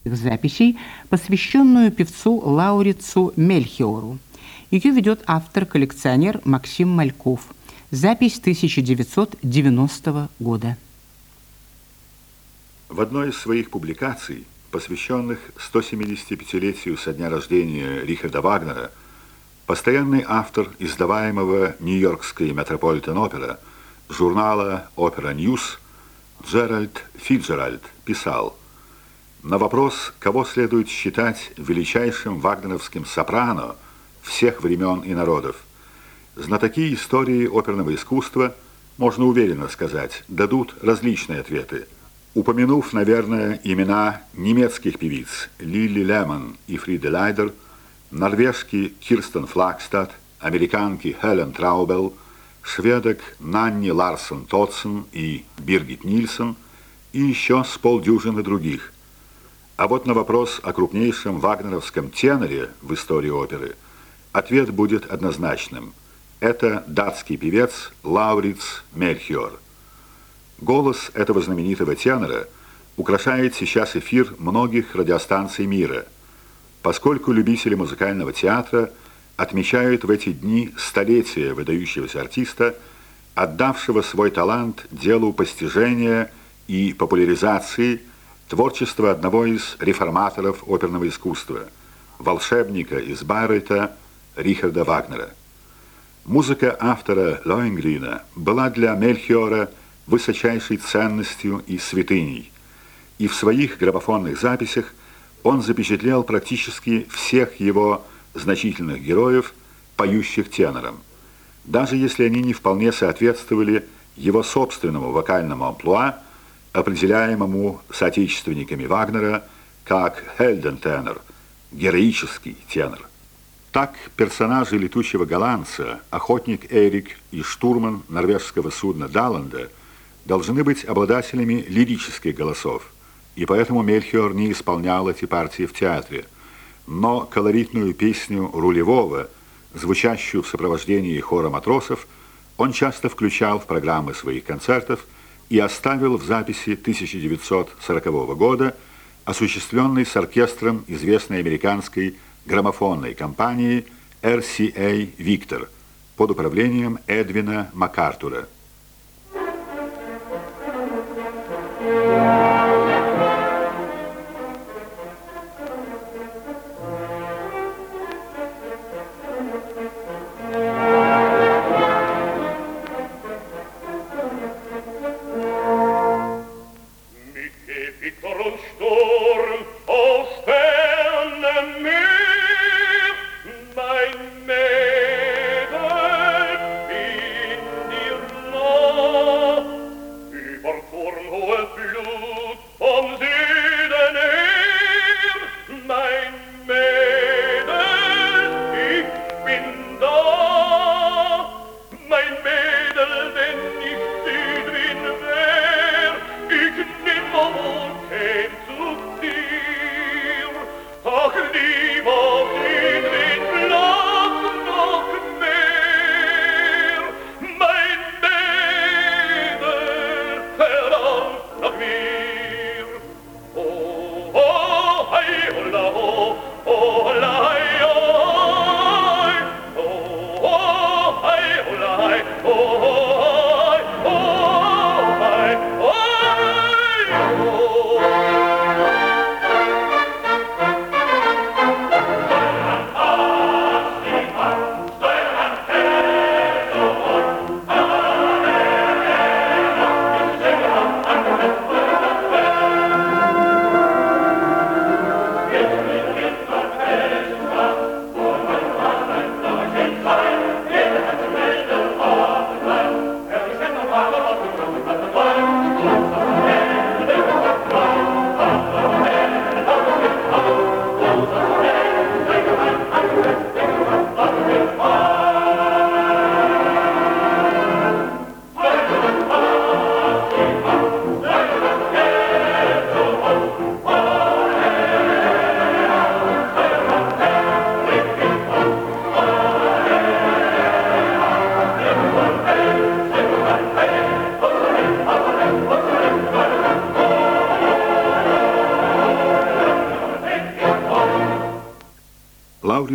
записей, посвященную певцу Лаурицу Мельхиору. Ее ведет автор-коллекционер Максим Мальков. Запись 1990 года. В одной из своих публикаций, посвященных 175-летию со дня рождения Рихарда Вагнера, постоянный автор издаваемого Нью-Йоркской Метрополитен-опера журнала «Опера Ньюс» Джеральд Фицджеральд писал: на вопрос, кого следует считать величайшим вагнеровским сопрано всех времен и народов, знатоки истории оперного искусства, можно уверенно сказать, дадут различные ответы, упомянув, наверное, имена немецких певиц Лили Лемон и Фриды Лайдер, норвежки Кирстен Флагстад, американки Хелен Траубел, шведок Нанни Ларсон Тотсен и Биргит Нильсон и еще с полдюжины других. А вот на вопрос о крупнейшем вагнеровском теноре в истории оперы ответ будет однозначным. Это датский певец Лауриц Мельхиор. Голос этого знаменитого тенора украшает сейчас эфир многих радиостанций мира, поскольку любители музыкального театра отмечают в эти дни столетие выдающегося артиста, отдавшего свой талант делу постижения и популяризации творчества одного из реформаторов оперного искусства, волшебника из Байрейта Рихарда Вагнера. Музыка автора Лоенгрина была для Мельхиора высочайшей ценностью и святыней, и в своих граммофонных записях он запечатлел практически всех его значительных героев, поющих тенором, даже если они не вполне соответствовали его собственному вокальному амплуа, определяемому соотечественниками Вагнера как «Хельдентенор» – героический тенор. Так персонажи летучего голландца, охотник Эрик и штурман норвежского судна Далланда должны быть обладателями лирических голосов, и поэтому Мельхиор не исполнял эти партии в театре. Но колоритную песню рулевого, звучащую в сопровождении хора матросов, он часто включал в программы своих концертов и оставил в записи 1940 года, осуществленной с оркестром известной американской граммофонной компании RCA Victor под управлением Эдвина МакАртура. Über Turm hohe Blut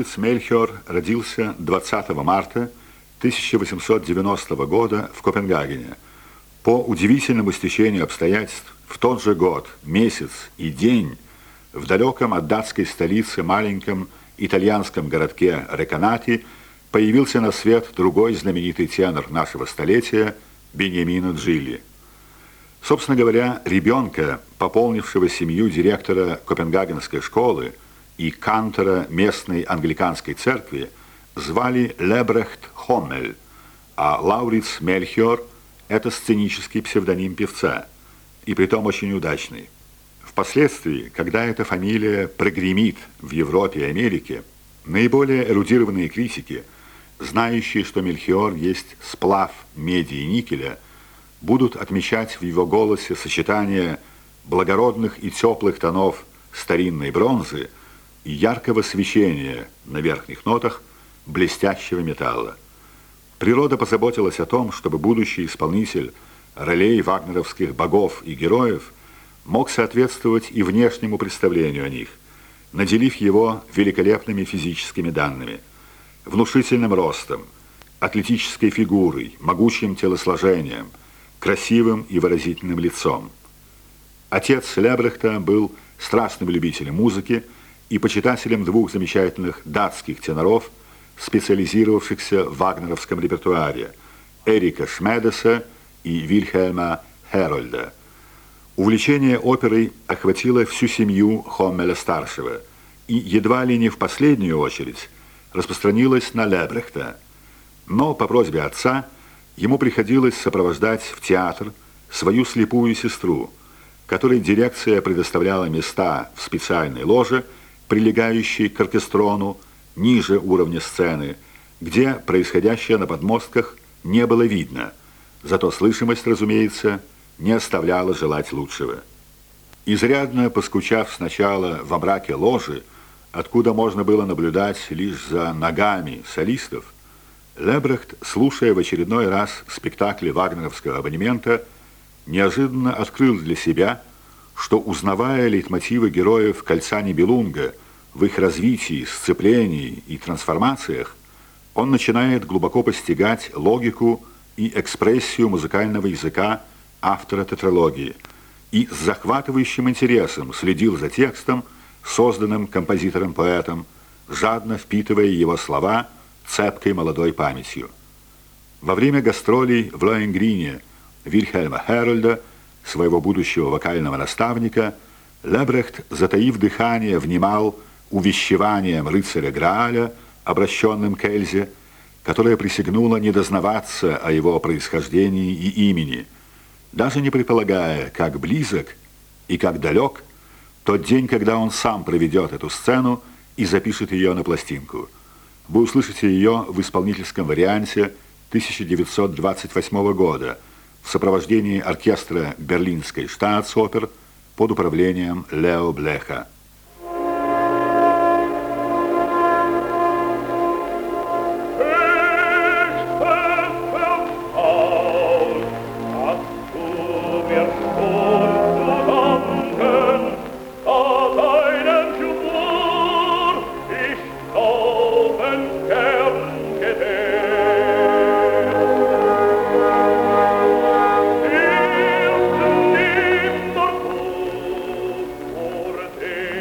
Лауриц Мельхиор родился 20 марта 1890 года в Копенгагене. По удивительному стечению обстоятельств, в тот же год, месяц и день в далеком от датской столицы маленьком итальянском городке Реканати появился на свет другой знаменитый тенор нашего столетия Беньямино Джилли. Собственно говоря, ребенка, пополнившего семью директора Копенгагенской школы и кантора местной англиканской церкви, звали Лебрехт Хоммель, а Лауриц Мельхиор – это сценический псевдоним певца, и притом очень удачный. Впоследствии, когда эта фамилия прогремит в Европе и Америке, наиболее эрудированные критики, знающие, что Мельхиор есть сплав меди и никеля, будут отмечать в его голосе сочетание благородных и теплых тонов старинной бронзы и яркого свечения на верхних нотах блестящего металла. Природа позаботилась о том, чтобы будущий исполнитель ролей вагнеровских богов и героев мог соответствовать и внешнему представлению о них, наделив его великолепными физическими данными, внушительным ростом, атлетической фигурой, могучим телосложением, красивым и выразительным лицом. Отец Лебрехта был страстным любителем музыки и почитателем двух замечательных датских теноров, специализировавшихся в вагнеровском репертуаре – Эрика Шмедеса и Вильхельма Херольда. Увлечение оперой охватило всю семью Хоммеля-старшего и едва ли не в последнюю очередь распространилось на Лебрехта. Но по просьбе отца ему приходилось сопровождать в театр свою слепую сестру, которой дирекция предоставляла места в специальной ложе, прилегающей к оркестрону, ниже уровня сцены, где происходящее на подмостках не было видно, зато слышимость, разумеется, не оставляла желать лучшего. Изрядно поскучав сначала во мраке ложи, откуда можно было наблюдать лишь за ногами солистов, Лебрехт, слушая в очередной раз спектакли вагнеровского абонемента, неожиданно открыл для себя, что, узнавая лейтмотивы героев «Кольца Нибелунга» в их развитии, сцеплении и трансформациях, он начинает глубоко постигать логику и экспрессию музыкального языка автора тетралогии и с захватывающим интересом следил за текстом, созданным композитором-поэтом, жадно впитывая его слова цепкой молодой памятью. Во время гастролей в Лоенгрине Вильхельма Херольда, своего будущего вокального наставника, Лебрехт, затаив дыхание, внимал увещеванием рыцаря Грааля, обращенным к Эльзе, которая присягнула не дознаваться о его происхождении и имени, даже не предполагая, как близок и как далек тот день, когда он сам проведет эту сцену и запишет ее на пластинку. Вы услышите ее в исполнительском варианте 1928 года в сопровождении оркестра Берлинской Штаатсопер под управлением Лео Блеха. Te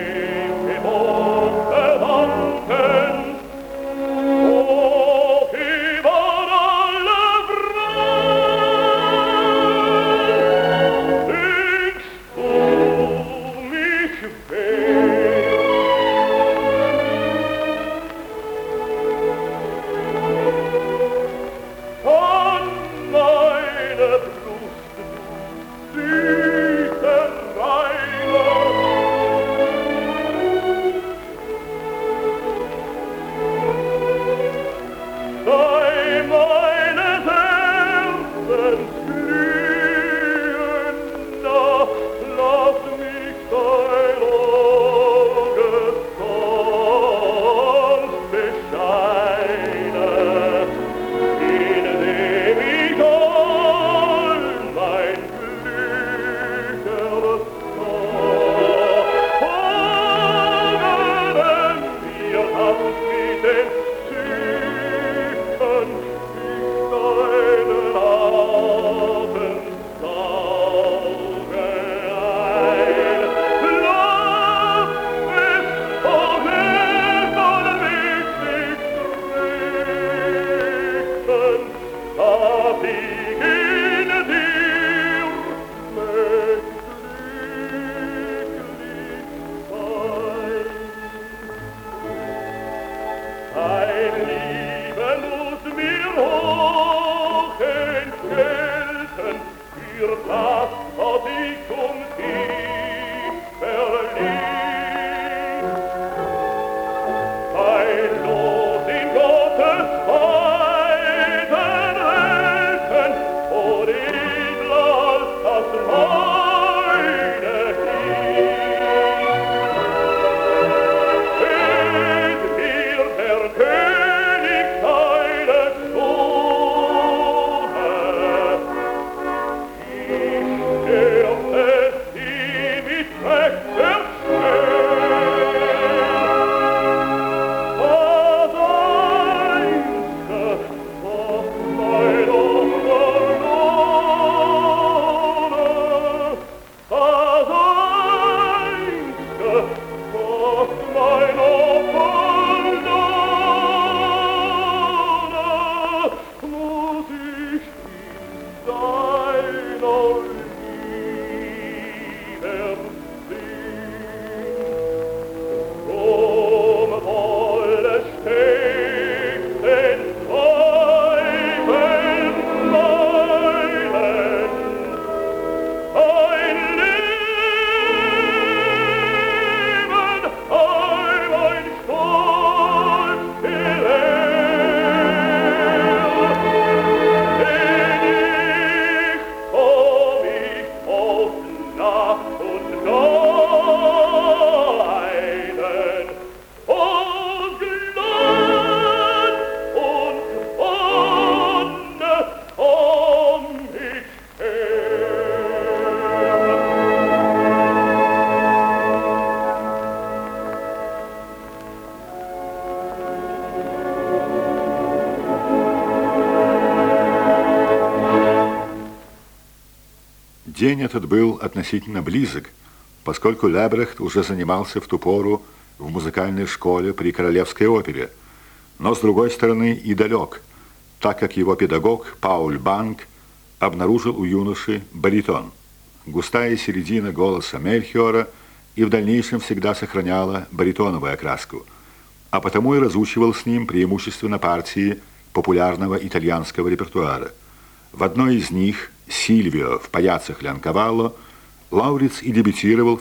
День этот был относительно близок, поскольку Лебрехт уже занимался в ту пору в музыкальной школе при Королевской опере, но, с другой стороны, и далек, так как его педагог Пауль Банк обнаружил у юноши баритон. Густая середина голоса Мельхиора и в дальнейшем всегда сохраняла баритоновую окраску, а потому и разучивал с ним преимущественно партии популярного итальянского репертуара. В одной из них, «Сильвио» в «Паяццо Леонкавалло», Лауриц и дебютировал в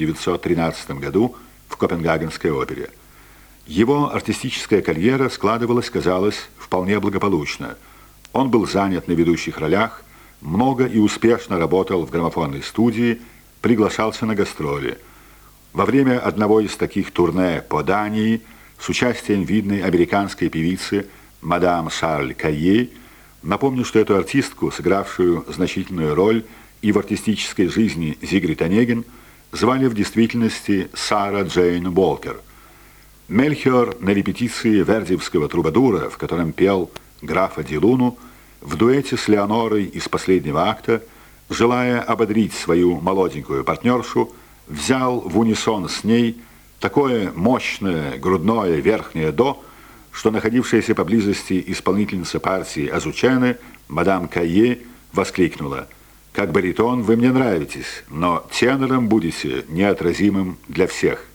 1913 году в Копенгагенской опере. Его артистическая карьера складывалась, казалось, вполне благополучно. Он был занят на ведущих ролях, много и успешно работал в граммофонной студии, приглашался на гастроли. Во время одного из таких турне по Дании с участием видной американской певицы мадам Шарль Кайе, напомню, что эту артистку, сыгравшую значительную роль и в артистической жизни Зигрид Онегин, звали в действительности Сара Джейн Уолкер. Мельхиор на репетиции вердиевского трубадура, в котором пел графа Ди Луну, в дуэте с Леонорой из последнего акта, желая ободрить свою молоденькую партнершу, взял в унисон с ней такое мощное грудное верхнее до, что находившаяся поблизости исполнительница партии Азучены, мадам Кайе, воскликнула: «Как баритон вы мне нравитесь, но тенором будете неотразимым для всех».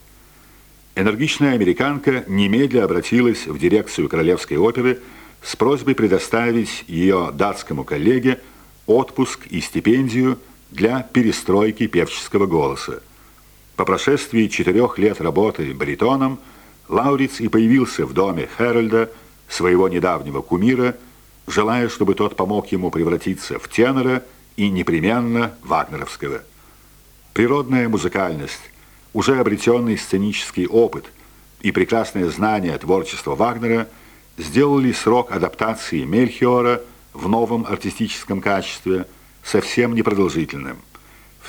Энергичная американка немедля обратилась в дирекцию Королевской оперы с просьбой предоставить ее датскому коллеге отпуск и стипендию для перестройки певческого голоса. По прошествии 4 лет работы баритоном Лауриц и появился в доме Хэрольда, своего недавнего кумира, желая, чтобы тот помог ему превратиться в тенора и непременно вагнеровского. Природная музыкальность, уже обретенный сценический опыт и прекрасное знание творчества Вагнера сделали срок адаптации Мельхиора в новом артистическом качестве совсем непродолжительным. В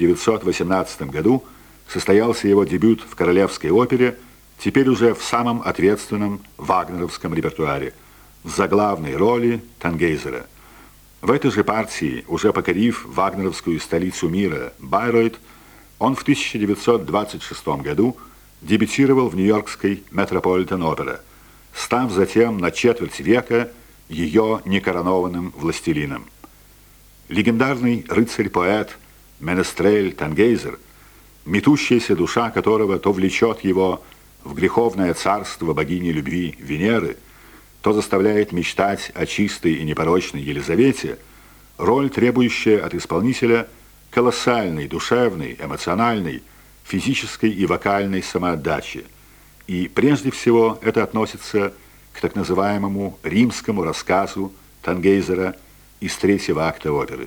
1918 году состоялся его дебют в Королевской опере, теперь уже в самом ответственном вагнеровском репертуаре, в заглавной роли Тангейзера. В этой же партии, уже покорив вагнеровскую столицу мира Байройт, он в 1926 году дебютировал в Нью-Йоркской Метрополитен-опера, став затем на четверть века ее некоронованным властелином. Легендарный рыцарь-поэт Менестрель Тангейзер, метущаяся душа которого то влечет его в греховное царство богини любви Венеры, то заставляет мечтать о чистой и непорочной Елизавете, роль, требующая от исполнителя колоссальной душевной, эмоциональной, физической и вокальной самоотдачи. И прежде всего это относится к так называемому римскому рассказу Тангейзера из третьего акта оперы.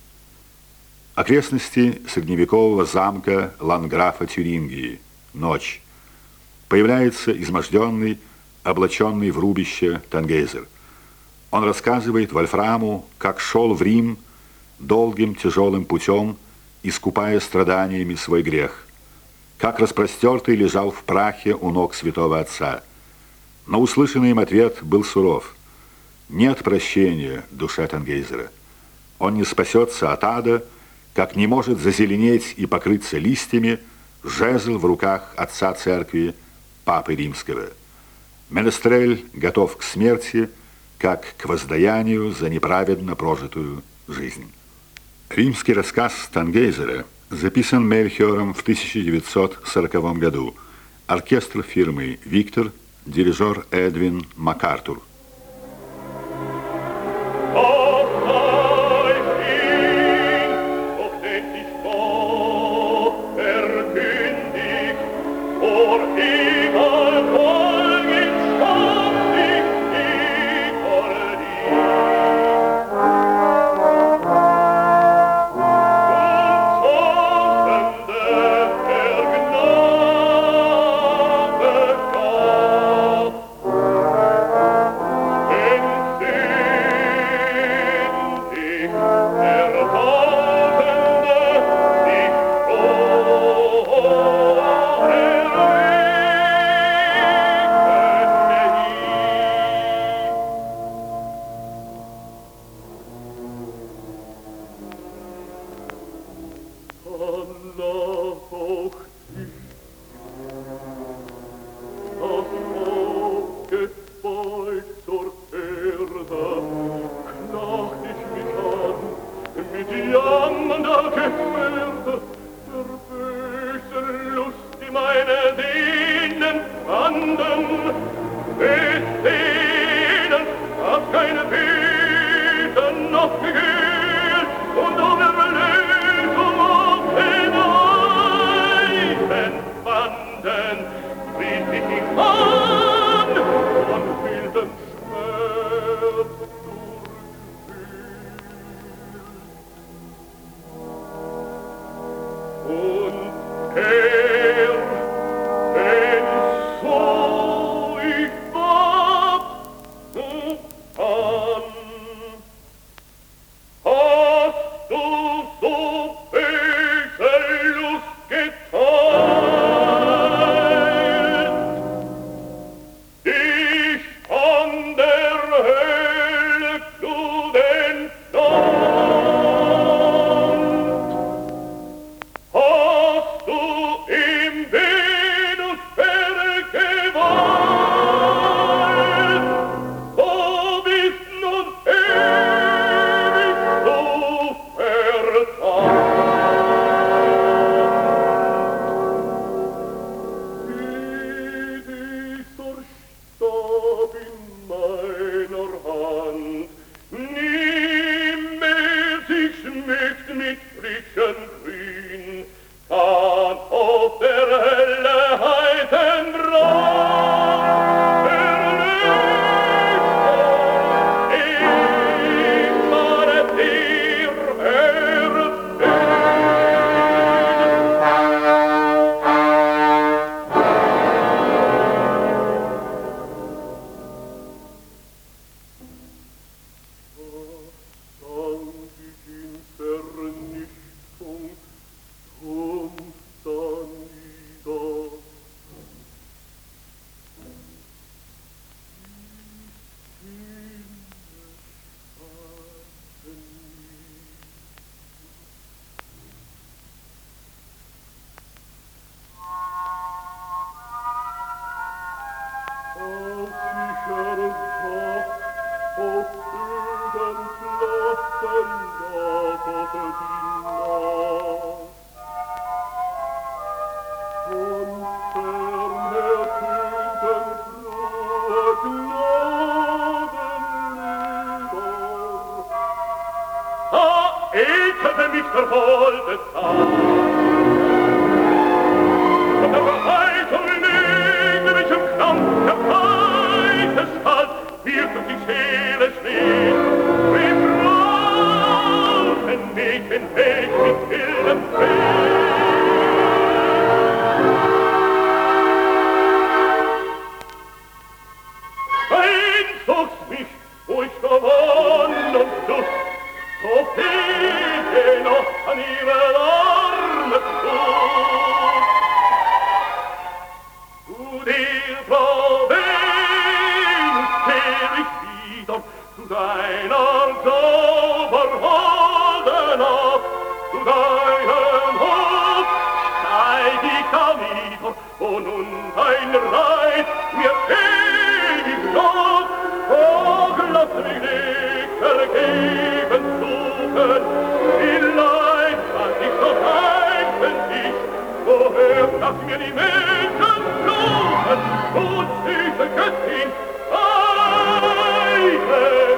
Окрестности средневекового замка ландграфа Тюрингии. Ночь. Появляется изможденный, облаченный в рубище Тангейзер. Он рассказывает Вольфраму, как шел в Рим долгим тяжелым путем, искупая страданиями свой грех, как распростертый лежал в прахе у ног святого отца. Но услышанный им ответ был суров. Нет прощения душе Тангейзера. Он не спасется от ада, как не может зазеленеть и покрыться листьями жезл в руках отца церкви, папы римского. Менестрель готов к смерти, как к воздаянию за неправедно прожитую жизнь. Римский рассказ Тангейзера записан Мельхиором в 1940 году. Оркестр фирмы «Виктор», дирижер Эдвин МакАртур. Oh! ekelte mich der holde Tag. Und der Verheißung legte mich im Kampf der Feinde Stall, wird durch die Seele schlägt. Wir brauchen nicht den Weg mit wildem Weg. Einzugs mich, wo ich gewonnen und Lust, so fehlte noch an ihren Armen Fuß. Zu dir, Frau Venus, kehr ich wieder, zu deiner zauberholden Nacht, zu deinem Hof steig ich da nieder, wo nun dein Reich mir ewig noch, oh, lass mich nicht vergeben suchen, vielleicht kann ich doch helfen dich, woher lass mir die Menschen suchen, und süße Göttin, eilen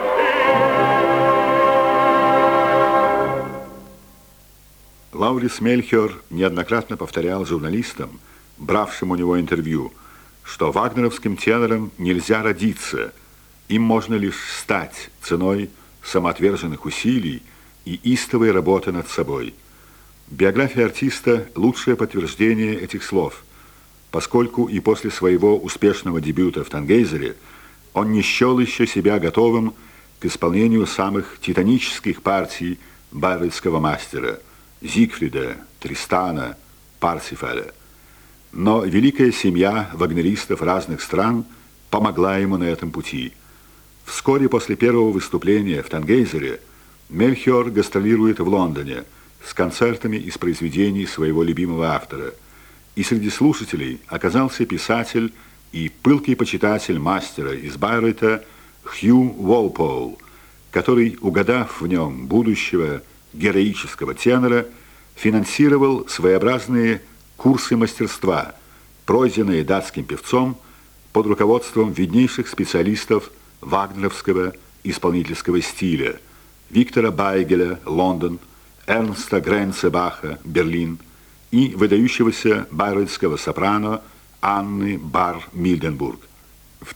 Лаурис Мельхиор неоднократно повторял журналистам, бравшим у него интервью, что вагнеровским тенорам нельзя родиться, им можно лишь стать ценой самоотверженных усилий и истовой работы над собой. Биография артиста – лучшее подтверждение этих слов, поскольку и после своего успешного дебюта в «Тангейзере» он не счел еще себя готовым к исполнению самых титанических партий байрейтского мастера – Зигфрида, Тристана, Парсифаля. Но великая семья вагнеристов разных стран помогла ему на этом пути. Вскоре после первого выступления в «Тангейзере» Мельхиор гастролирует в Лондоне с концертами из произведений своего любимого автора. И среди слушателей оказался писатель и пылкий почитатель мастера из Байрейта Хью Уолпол, который, угадав в нем будущего героического тенора, финансировал своеобразные курсы мастерства, пройденные датским певцом под руководством виднейших специалистов вагнеровского исполнительского стиля Виктора Байгеля, Лондон, Эрнста Гренцебаха, Берлин и выдающегося байрейтского сопрано Анны Бар-Мильденбург. В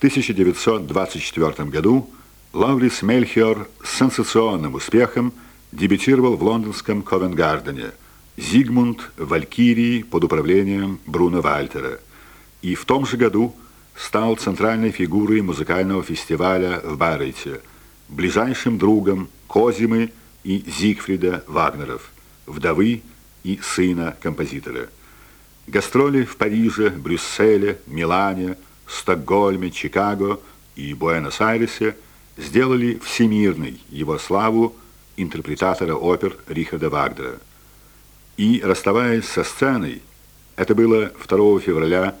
1924 году Лаурис Мельхиор с сенсационным успехом дебютировал в лондонском Ковент-Гардене «Зигмунд Валькирии» под управлением Бруно Вальтера, и в том же году стал центральной фигурой музыкального фестиваля в Байрейте, ближайшим другом Козимы и Зигфрида Вагнеров, вдовы и сына композитора. Гастроли в Париже, Брюсселе, Милане, Стокгольме, Чикаго и Буэнос-Айресе сделали всемирной его славу интерпретатора опер Рихарда Вагнера. И, расставаясь со сценой, это было 2 февраля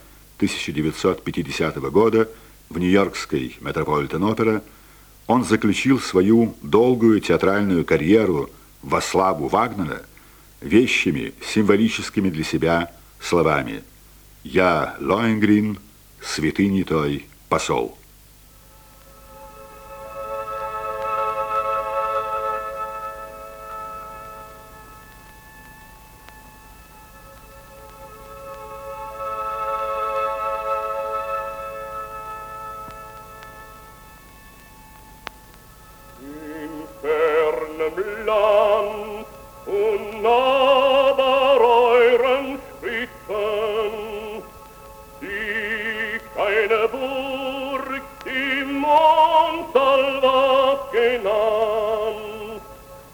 1950 года в Нью-Йоркской Метрополитен-опера, он заключил свою долгую театральную карьеру во славу Вагнера вещими, символическими для себя словами «Я, Лоенгрин, святыни той посол». Land und aber euren Spitzen liegt eine Burg, die Montsalvat genannt.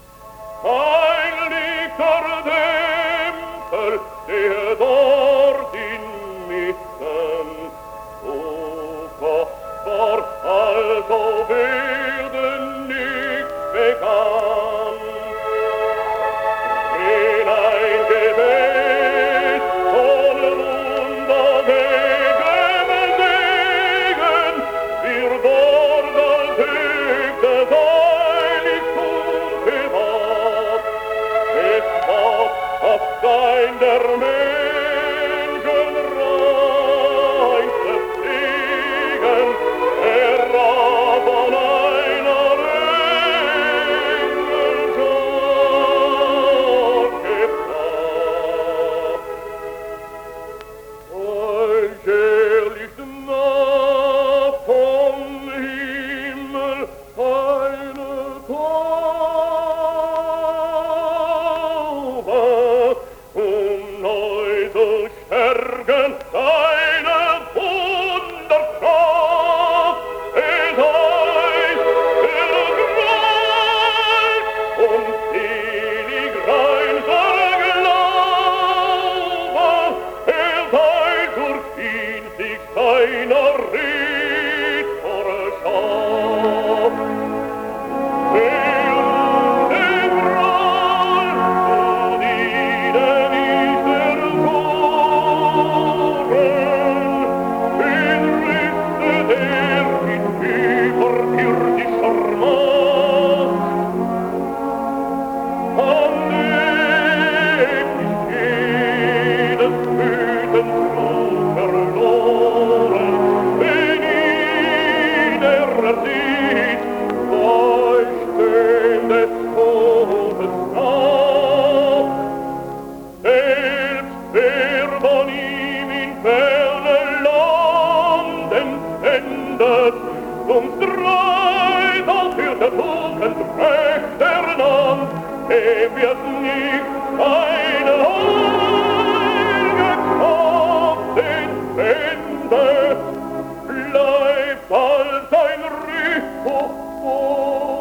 Heiliger Tempel stehe dort inmitten, so kostbar also werden nicht begann. Abend recht ernannt, dem wird nicht eine Heilgekraft entwendet, bleibt all sein Richter vor,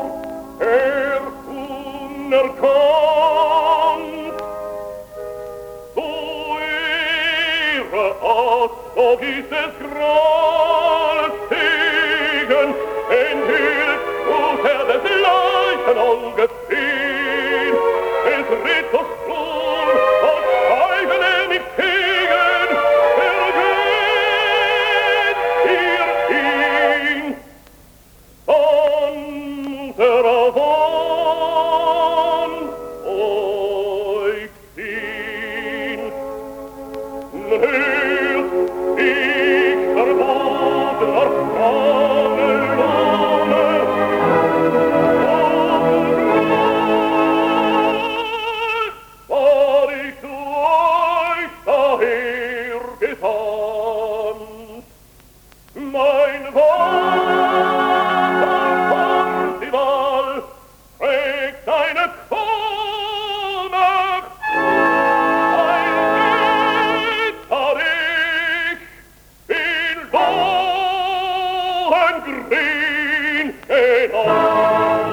unerkannt. Zu ihrer Auszug ist es Gralsegen, enthielt muss des leichten Ungeziehr, des Ritters Blut, und eigene nicht gegen, vergeht ihr ihn. Unserer Wand beugt ihn. Hört, ich verbot der Frauenlohne, war ich zu euch daher gesandt. Mein Parzival trägt eine Krone, ein Gitterich in Lohengrün genannt.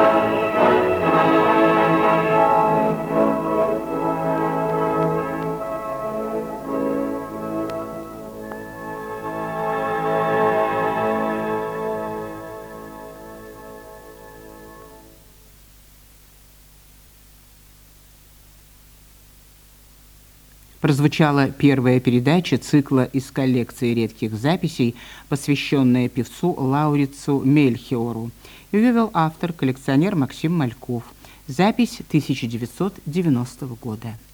Прозвучала первая передача цикла из коллекции редких записей, посвященная певцу Лаурицу Мельхиору. Ее вел автор, коллекционер Максим Мальков. Запись 1990 года.